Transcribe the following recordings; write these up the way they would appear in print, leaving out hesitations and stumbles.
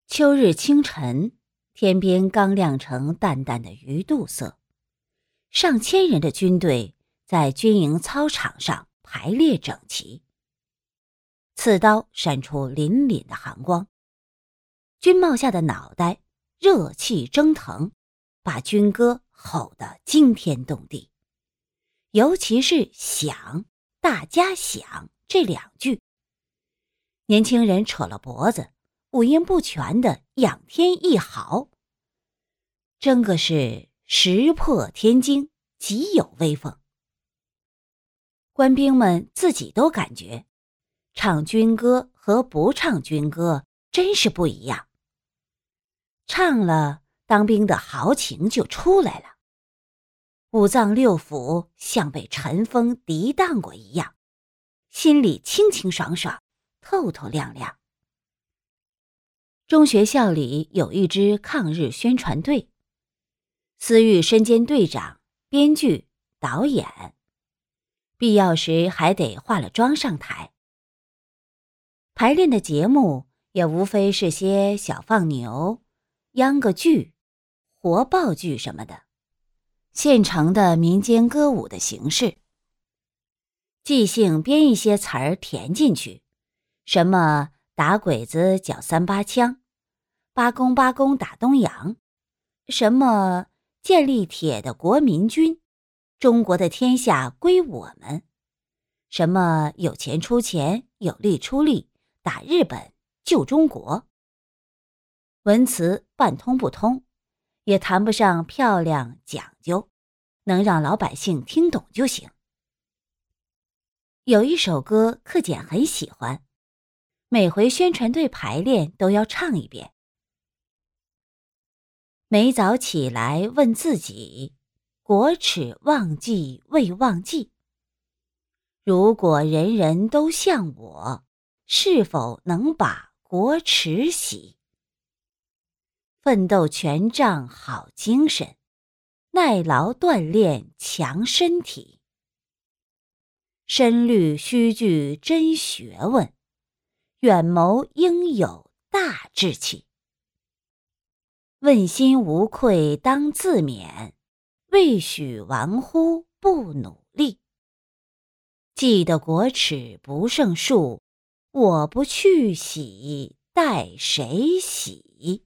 秋日清晨，天边刚亮成淡淡的鱼肚色，上千人的军队在军营操场上排列整齐，刺刀闪出凛凛的寒光，军帽下的脑袋热气蒸腾，把军歌吼得惊天动地。尤其是响，大家响这两句，年轻人扯了脖子，五音不全的仰天一嚎，真个是石破天惊，极有威风。官兵们自己都感觉，唱军歌和不唱军歌真是不一样。唱了，当兵的豪情就出来了，五脏六腑像被晨风涤荡过一样，心里清清爽爽，透透亮亮。中学校里有一支抗日宣传队，司狱身兼队长、编剧、导演，必要时还得化了妆上台。排练的节目也无非是些小放牛、秧歌剧、活报剧什么的，现成的民间歌舞的形式。即兴编一些词儿填进去，什么打鬼子缴38枪，八公八公打东洋，什么建立铁的国民军，中国的天下归我们，什么有钱出钱，有力出力，打日本救中国。文词半通不通，也谈不上漂亮讲究，能让老百姓听懂就行。有一首歌克俭很喜欢，每回宣传队排练都要唱一遍。每早起来问自己，国耻忘记未忘记。如果人人都像我，是否能把国耻洗？奋斗全仗好精神，耐劳锻炼强身体。深虑须具真学问，远谋应有大志气。问心无愧当自勉，未许玩乎不努力。记得国耻不胜数，我不去洗，待谁洗？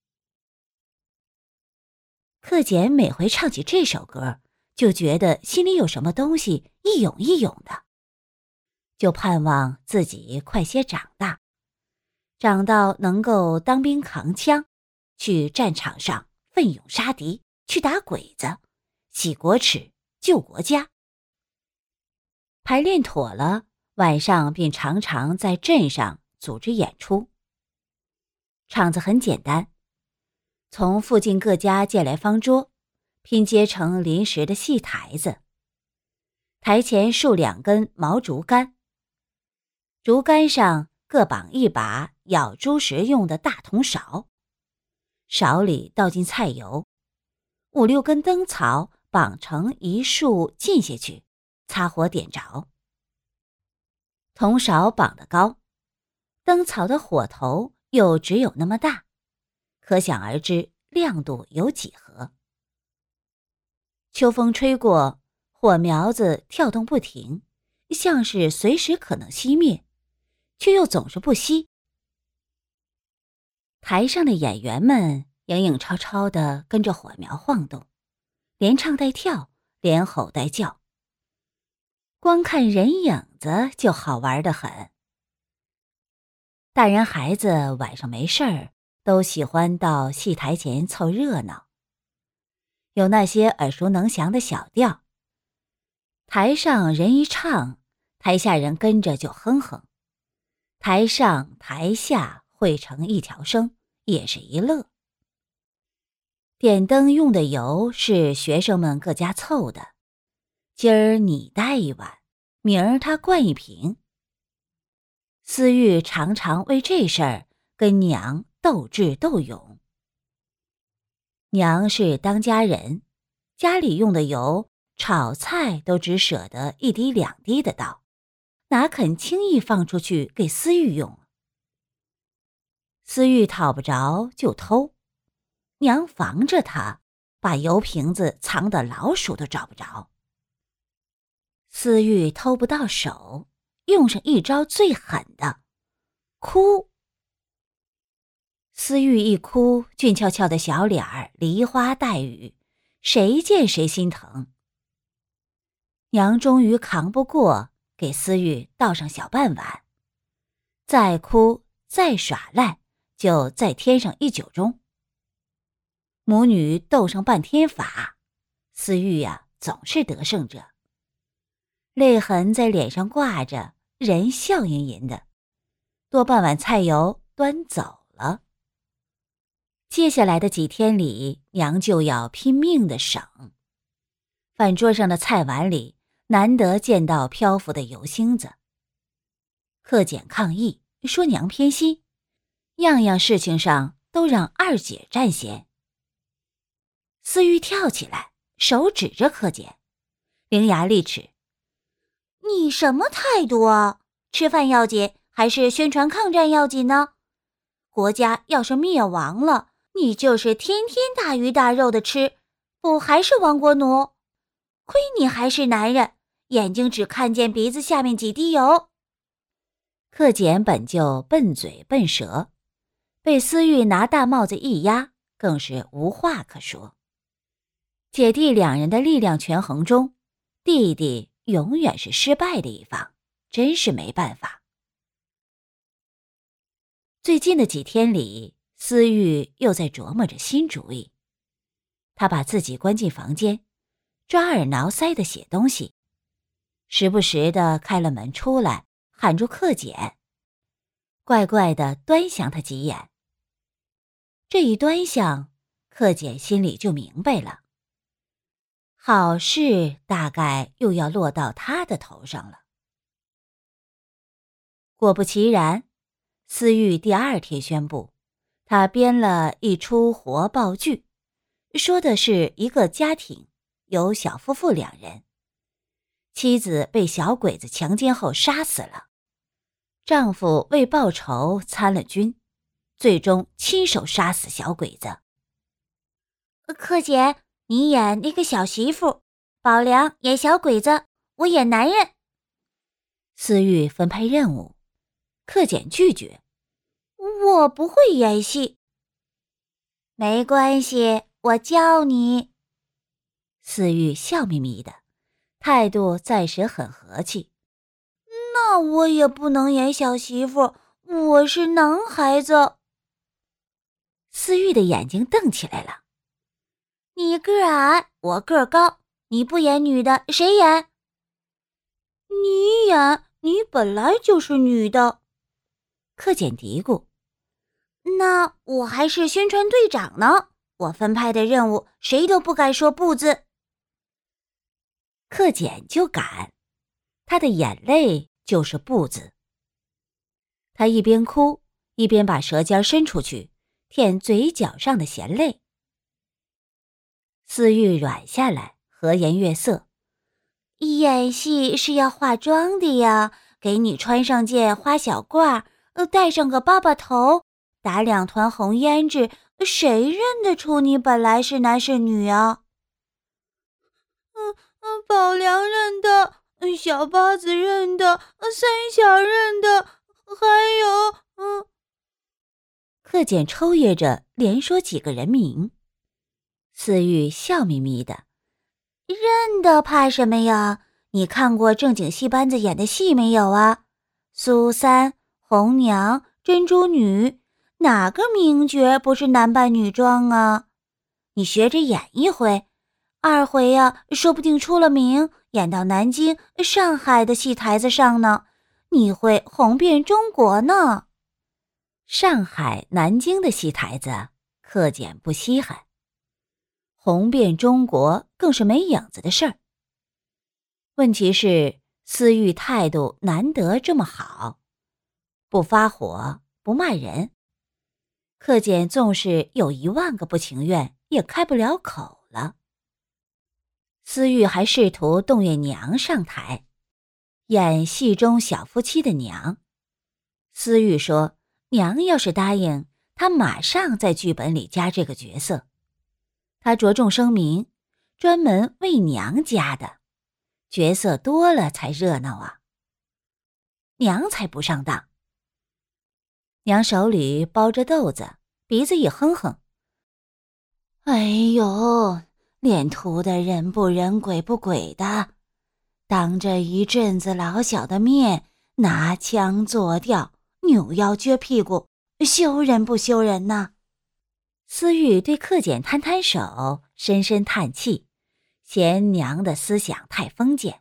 克俭每回唱起这首歌，就觉得心里有什么东西一涌一涌的，就盼望自己快些长大，长到能够当兵扛枪，去战场上奋勇杀敌，去打鬼子，洗国耻，救国家。排练妥了，晚上便常常在镇上组织演出。场子很简单，从附近各家借来方桌，拼接成临时的戏台子。台前竖2根毛竹竿，竹竿上各绑一把舀猪食用的大铜勺，勺里倒进菜油，5、6根灯草绑成一束浸下去，擦火点着。铜勺绑得高，灯草的火头又只有那么大，可想而知亮度有几何。秋风吹过，火苗子跳动不停，像是随时可能熄灭，却又总是不熄。台上的演员们影影绰绰地跟着火苗晃动，连唱带跳，连吼带叫，光看人影子就好玩得很。大人孩子晚上没事儿，都喜欢到戏台前凑热闹。有那些耳熟能详的小调，台上人一唱，台下人跟着就哼哼，台上台下汇成一条声，也是一乐。点灯用的油是学生们各家凑的，今儿你带一碗，明儿他灌一瓶。司狱常常为这事儿跟娘斗智斗勇。娘是当家人，家里用的油，炒菜都只舍得1滴2滴的倒，哪肯轻易放出去给司狱用？ 思玉讨不着就偷，娘防着他，把油瓶子藏得老鼠都找不着。思玉偷不到手，用上一招最狠的，哭。思玉一哭，俊俏俏的小脸儿梨花带雨，谁见谁心疼。娘终于扛不过，给思玉倒上小半碗，再哭再耍赖，就再添上1酒盅。母女斗上半天法，思玉呀，总是得胜者。泪痕在脸上挂着，人笑吟吟的，多半碗菜油端走了。接下来的几天里，娘就要拼命的省。饭桌上的菜碗里难得见到漂浮的油星子。克俭抗议，说娘偏心，样样事情上都让二姐占先。思玉跳起来，手指着克俭，伶牙俐齿：“你什么态度啊？吃饭要紧还是宣传抗战要紧呢？国家要是灭亡了，你就是天天大鱼大肉的吃，不还是亡国奴？亏你还是男人，眼睛只看见鼻子下面几滴油。”克俭本就笨嘴笨舌，被思玉拿大帽子一压，更是无话可说。姐弟两人的力量权衡中，弟弟永远是失败的一方，真是没办法。最近的几天里，思玉又在琢磨着新主意。他把自己关进房间，抓耳挠腮的写东西，时不时地开了门出来，喊住克俭，怪怪地端详他几眼。这一端详，克俭心里就明白了，好事大概又要落到他的头上了。果不其然，思玉第2天宣布，他编了一出活报剧，说的是一个家庭，有小夫妇2人，妻子被小鬼子强奸后杀死了，丈夫为报仇参了军，最终亲手杀死小鬼子。克俭，你演那个小媳妇，宝良演小鬼子，我演男人。思玉分配任务，克俭拒绝：“我不会演戏。”“没关系，我教你。”思玉笑眯眯的，态度暂时很和气。“那我也不能演小媳妇，我是男孩子。”思玉的眼睛瞪起来了。“你个儿矮，我个儿高，你不演女的，谁演？”“你演，你本来就是女的。”克俭嘀咕。“那我还是宣传队长呢，我分派的任务谁都不敢说不字。”克俭就敢，他的眼泪就是不字。他一边哭，一边把舌尖伸出去，舔嘴角上的咸泪。思玉软下来，和颜悦色：“演戏是要化妆的呀，给你穿上件花小褂，戴上个巴巴头，打2团红胭脂，谁认得出你本来是男是女啊？”“宝良认得，小八子认得，三小认得，还有……”克俭抽噎着，连说几个人名。思玉笑眯眯的：“认得怕什么呀？你看过正经戏班子演的戏没有啊？苏三、红娘、珍珠女，哪个名角不是男扮女装啊？你学着演一回，2回呀，说不定出了名，演到南京、上海的戏台子上呢，你会红遍中国呢。”上海、南京的戏台子，克俭不稀罕。红遍中国更是没影子的事儿。问题是思玉态度难得这么好，不发火，不骂人。克俭纵是有10000个不情愿，也开不了口了。思玉还试图动员娘上台，演戏中小夫妻的娘。思玉说，娘要是答应， 他马上在剧本里加这个角色。他着重声明，专门为娘加的，角色多了才热闹啊。娘才不上当。娘手里包着豆子，鼻子一哼哼。哎呦，脸涂的人不人鬼不鬼的，当着一阵子老小的面拿腔作调，扭腰撅屁股，羞人不羞人呐？思玉对克俭摊摊手，深深叹气，嫌娘的思想太封建。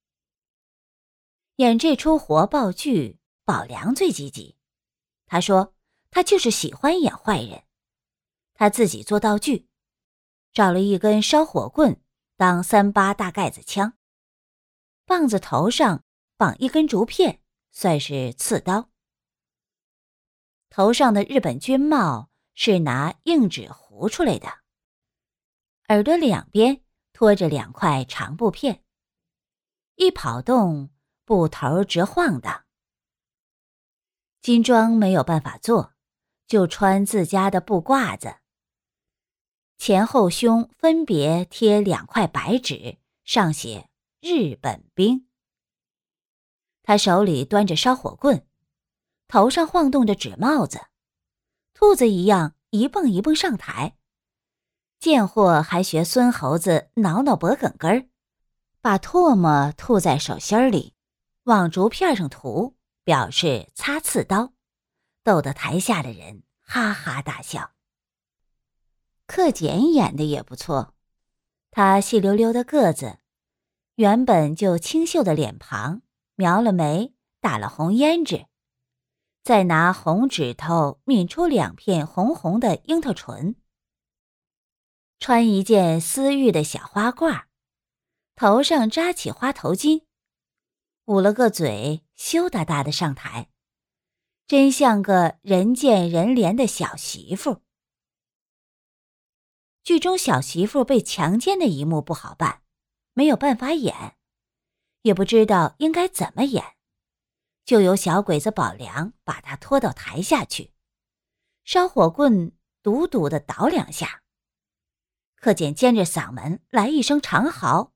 演这出活报剧，宝良最积极。他说他就是喜欢演坏人。他自己做道具，找了一根烧火棍当38大盖子枪，棒子头上绑一根竹片，算是刺刀。头上的日本军帽是拿硬纸糊出来的，耳朵两边拖着2块长布片，一跑动布头直晃荡。金装没有办法做，就穿自家的布褂子，前后胸分别贴2块白纸，上写日本兵。他手里端着烧火棍，头上晃动着纸帽子，兔子一样一蹦一蹦上台。贱货还学孙猴子挠挠脖梗根儿，把唾沫吐在手心里，往竹片上涂，表示擦刺刀，逗得台下的人哈哈大笑。克俭演的也不错，他细溜溜的个子，原本就清秀的脸庞，描了眉，打了红胭脂，再拿红指头抿出2片红红的樱桃唇，穿一件丝玉的小花褂，头上扎起花头巾，捂了个嘴，羞答答的上台，真像个人见人怜的小媳妇。剧中小媳妇被强奸的一幕不好办，没有办法演，也不知道应该怎么演，就由小鬼子宝良把她拖到台下去，烧火棍笃笃地捣2下。克俭尖着嗓门来一声长嚎：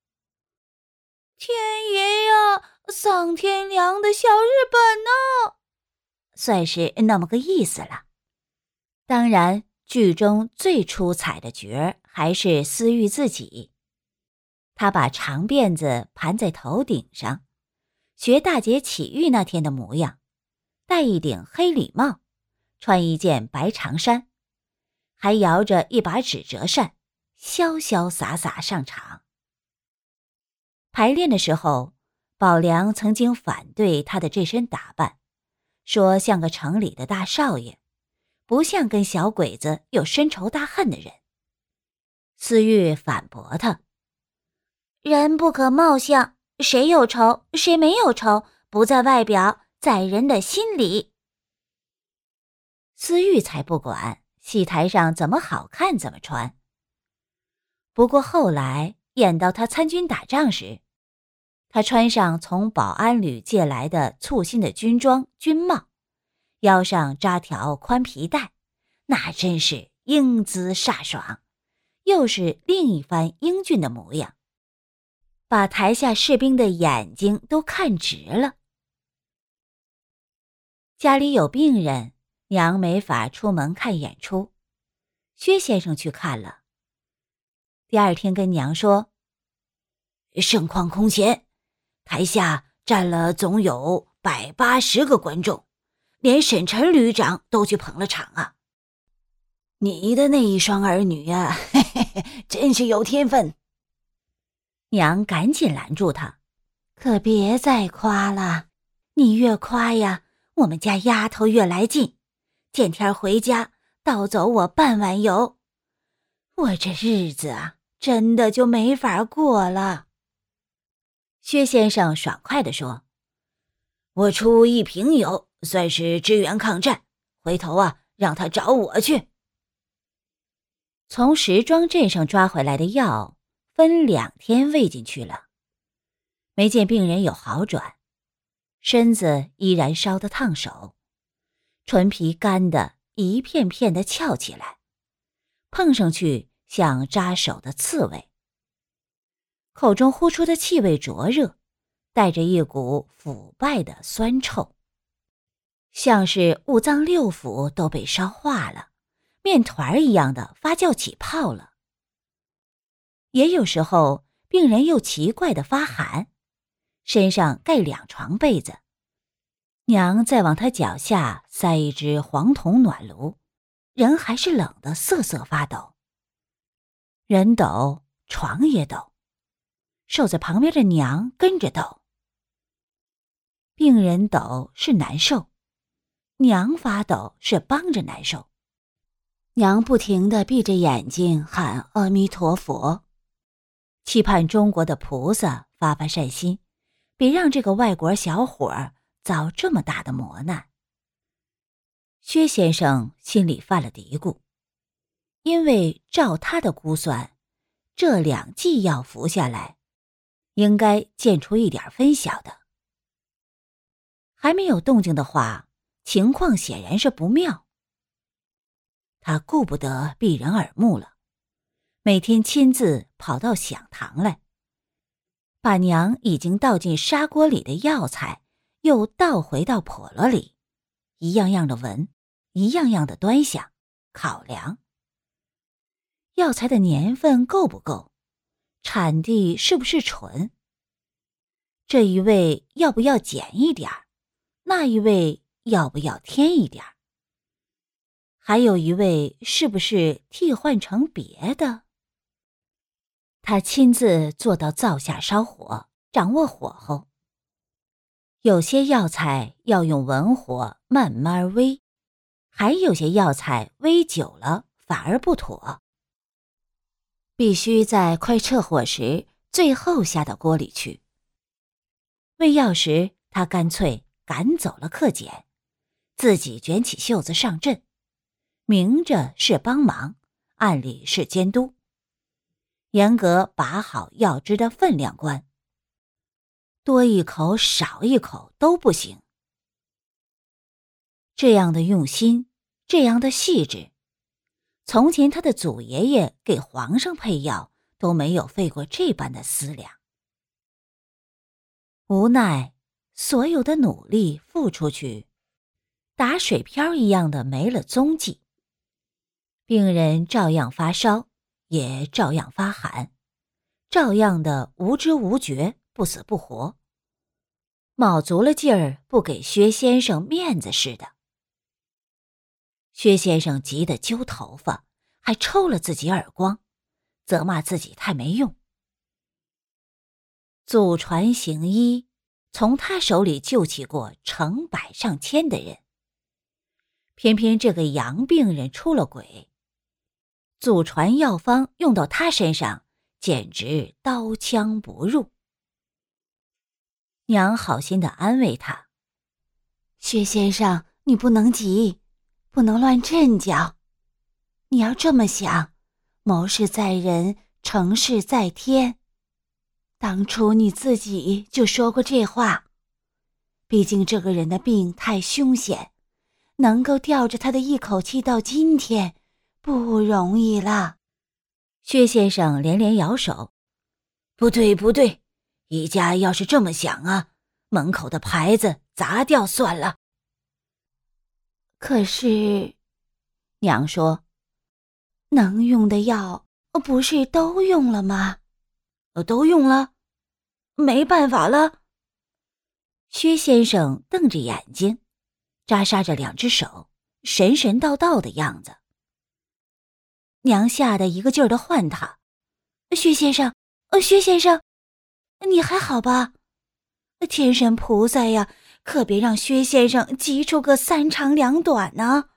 天爷呀，丧天良的小日本呢！算是那么个意思了。当然，剧中最出彩的角儿还是思玉自己。她把长辫子盘在头顶上，学大姐起玉那天的模样，戴一顶黑礼帽，穿一件白长衫，还摇着一把纸折扇，潇潇洒洒上场。排练的时候，宝良曾经反对她的这身打扮，说像个城里的大少爷，不像跟小鬼子有深仇大恨的人。思玉反驳他：人不可貌相，谁有仇谁没有仇，不在外表，在人的心里。思玉才不管，戏台上怎么好看怎么穿。不过后来演到他参军打仗时，他穿上从保安旅借来的簇新的军装军帽，腰上扎条宽皮带，那真是英姿飒爽，又是另一番英俊的模样，把台下士兵的眼睛都看直了。家里有病人，娘没法出门看演出，薛先生去看了。第2天跟娘说，盛况空前，台下站了总有180个观众，连沈晨旅长都去捧了场啊。你的那一双儿女呀，嘿嘿嘿，真是有天分。娘赶紧拦住他，可别再夸了，你越夸呀，我们家丫头越来劲，见天回家倒走我半碗油，我这日子啊，真的就没法过了。薛先生爽快地说，我出1瓶油，算是支援抗战，回头啊，让他找我去。从石庄镇上抓回来的药，分2天喂进去了，没见病人有好转，身子依然烧得烫手，唇皮干得一片片地翘起来，碰上去像扎手的刺猬。口中呼出的气味灼热，带着一股腐败的酸臭，像是五脏六腑都被烧化了，面团一样的发酵起泡了。也有时候病人又奇怪的发寒，身上盖2床被子，娘再往他脚下塞一只黄铜暖炉，人还是冷得瑟瑟发抖。人抖，床也抖，守在旁边的娘跟着抖。病人抖是难受，娘发抖是帮着难受。娘不停地闭着眼睛喊阿弥陀佛，期盼中国的菩萨发发善心，别让这个外国小伙儿遭这么大的磨难。薛先生心里犯了嘀咕，因为照他的估算，这2剂药服下来，应该见出一点分晓的。还没有动静的话，情况显然是不妙。他顾不得避人耳目了，每天亲自跑到响堂来，把娘已经倒进砂锅里的药材又倒回到笸箩里，一样样的闻，一样样的端详考量。药材的年份够不够，产地是不是纯，这一味要不要减一点，那一味要不要添一点，还有一味是不是替换成别的。他亲自坐到灶下烧火，掌握火候。有些药材要用文火慢慢煨，还有些药材煨久了反而不妥，必须在快撤火时最后下到锅里去。喂药时，他干脆赶走了克俭，自己卷起袖子上阵，明着是帮忙，暗里是监督，严格把好药汁的分量关，多一口少一口都不行。这样的用心，这样的细致，从前他的祖爷爷给皇上配药都没有费过这般的思量。无奈所有的努力付出去，打水漂一样的没了踪迹。病人照样发烧，也照样发寒，照样的无知无觉，不死不活，卯足了劲儿不给薛先生面子似的。薛先生急得揪头发，还抽了自己耳光，责骂自己太没用。祖传行医，从他手里救起过成百上千的人，偏偏这个杨病人出了轨，祖传药方用到他身上，简直刀枪不入。娘好心地安慰他：薛先生，你不能急，不能乱阵脚，你要这么想，谋事在人，成事在天。当初你自己就说过这话，毕竟这个人的病太凶险，能够吊着他的一口气到今天不容易了。薛先生连连摇手：不对不对，一家要是这么想啊，门口的牌子砸掉算了。可是娘说，能用的药不是都用了吗？都用了，没办法了。薛先生瞪着眼睛，扎杀着2只手，神神叨叨的样子。娘吓得一个劲儿地唤他：薛先生，薛先生，你还好吧？天神菩萨呀，可别让薛先生急出个3长2短呢。